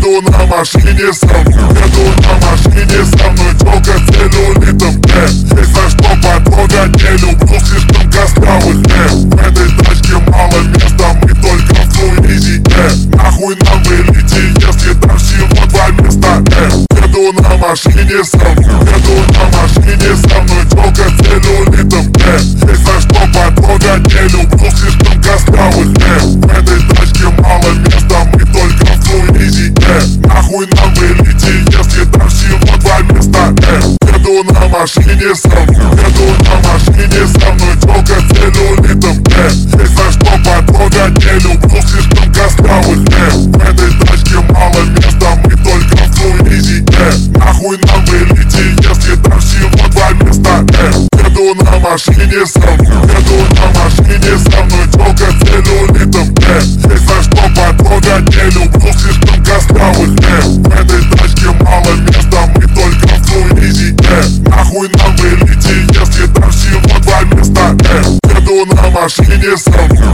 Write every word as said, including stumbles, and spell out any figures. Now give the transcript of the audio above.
Еду на машине со мной, еду на машине со мной, тёлка целлюлитом, э Есть за что потрогать, не люблю слишком костлявых, э В этой тачке мало места, мы только в круизе, э Нахуй нам вылети, если там всего два места, э Еду на машине со мной, еду на машине со мной, тёлка целлюлитом, э Есть за что потрогать, не люблю слишком костлявых, э В этой тачке мало места, мы только в круизе, э Нахуй нам вылети, если там всего два места, э Еду на машине со мной, еду на машине со мной, тёлка целлюлитом, э Есть за что потрогать, не люблю слишком костлявых, э В этой тачке мало места, мы только в круизе, э Нахуй нам вылети, если там всего два места, э Еду на машине со мной, еду на машине со мной, тёлка целлюлитом, э Есть за что потрогать, не люблю слишком костлявых, э В этой тачке мало места, мы только в круизе, э Нахуй нам вылети, если там всего два места, э Еду на машине со мной,